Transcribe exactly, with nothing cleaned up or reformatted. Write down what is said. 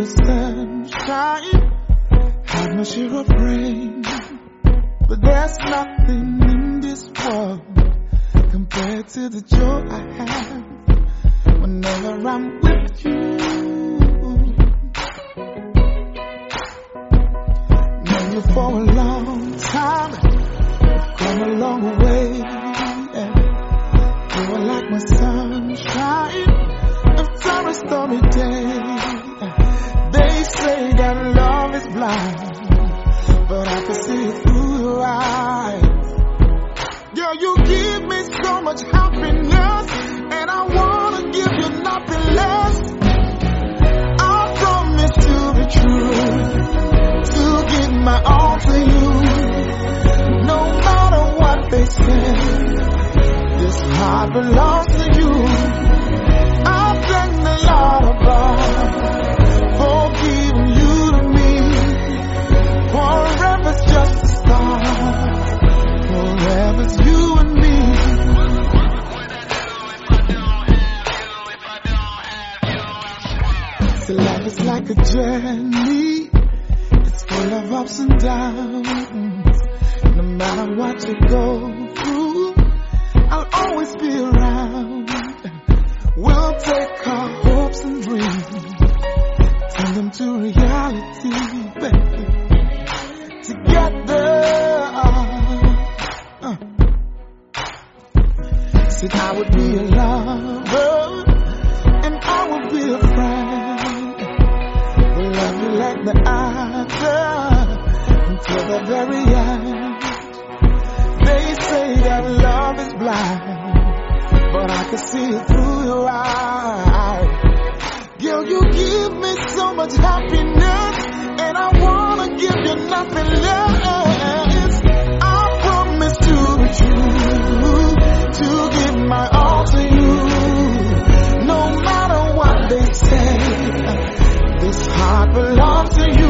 the sunshine, had my share of rain, but there's nothing in this world compared to the joy I have whenever I'm with you. Known you for a long time, come a long way, yeah. You are like my sunshine after a stormy day. They say that love is blind, but I can see it through your eyes. Girl, you give me so much happiness, and I wanna give you nothing less. I promise to be true, to give my all to you. No matter what they say, this heart belongs to you. I thank the Lord above for giving you to me. Forever's just a start, forever's you and me. So life is like a journey, it's full of ups and downs. No matter what you go through, I'll always be around. We'll take our hopes and dreams, turn them to reality, baby. Together, uh. Said I would be a lover, and I would be a friend. We'll love you like the other until the very end. They say that love is blind, but I can see it through your eyes. Girl, you give me so much happiness, and I wanna give you nothing less. I promise to be true, to give my all to you. No matter what they say, this heart belongs to you.